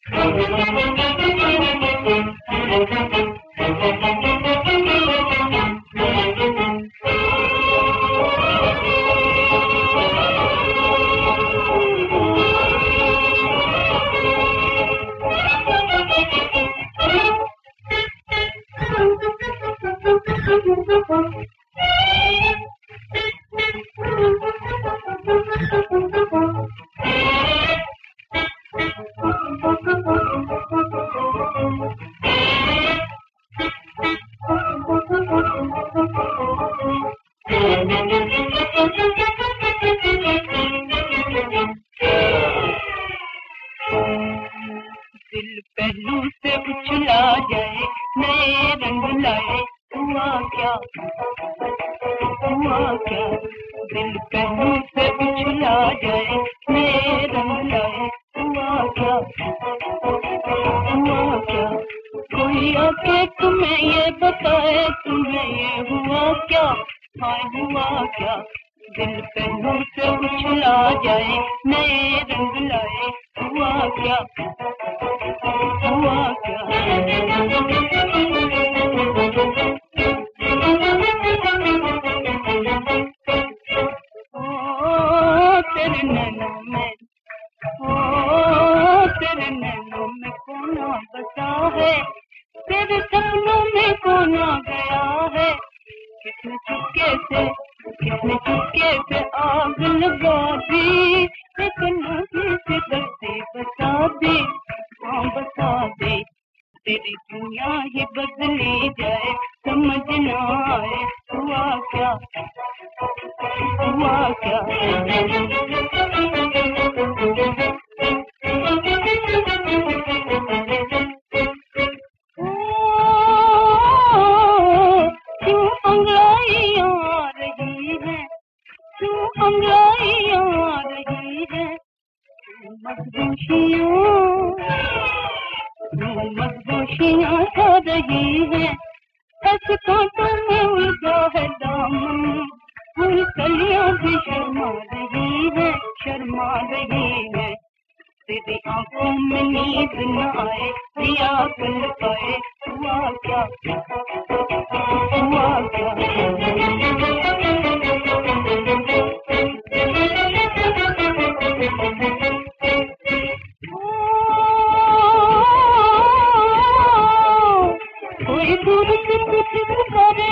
दिल पहलू से उछला जाए, नए रंग लाए, हुआ क्या, हुआ क्या। दिल पहलू से उछला जाए, नए रंग लाए, हुआ क्या, हुआ क्या। कोई आके तुम्हें ये बताए, तुम्हें ये हुआ क्या, हाय हुआ क्या। दिल पहलू से उछला जाए, नए रंग लाए, हुआ क्या, हुआ क्या। ओ तेरे नैनों में, ओ तेरे नैनों में कौन बसा है, तेरे सपनों में कौन आ गया है। किसने चुपके से आग लगा दी, एक नदी से धरती बसा दी, हाँ बसा दी। तेरी दुनिया ही बदली जाए, समझ ना आए, हुआ क्या, हुआ क्या। क्यों अंगड़ाइयाँ आ रही है, क्यों अंगड़ाइयाँ आ रही है। मदहोशियाँ खा रही है, ऐसे कांटों में उलझा है दामन, फूल कलियां भी शर्मा रही है, शर्मा रही है। तेरी आंखों में नींद न आए, दिया कर पाए, हुआ क्या, हुआ क्या। कोई दूर से कुछ पुकारे,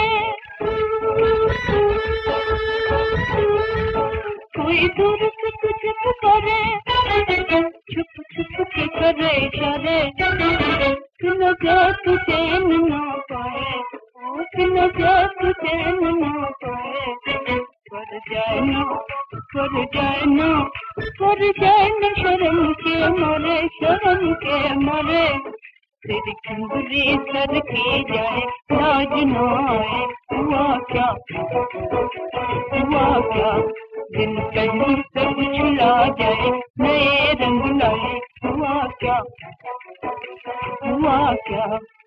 कोई दूर से कुछ पुकारे, छुप छुप के करे इशारे, सुनो क्या तू चैन ना पाए, सुनो क्या तू चैन ना पाए। कर जाए ना, कर जाए ना, कर जाए ना शर्म के मारे, शर्म के मारे। तेरी ठुमरी सर की जाए, लाज ना आए, हुआ क्या, हुआ क्या। दिल पहलू से उछला जाए, नए रंग लाए, हुआ क्या, हुआ क्या।